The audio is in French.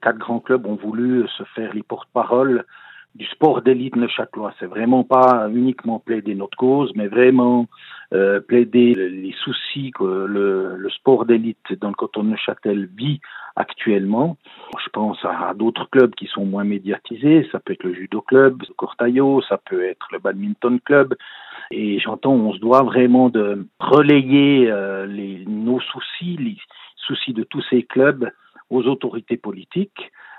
4 grands clubs ont voulu se faire les porte-parole du sport d'élite neuchâtelois. C'est vraiment pas uniquement plaider notre cause, mais vraiment plaider les soucis que le sport d'élite dans le canton de Neuchâtel vit actuellement. Je pense à d'autres clubs qui sont moins médiatisés. Ça peut être le judo club, le Cortaillot, ça peut être le badminton club. Et j'entends, on se doit vraiment de relayer nos soucis, les soucis de tous ces clubs aux autorités politiques.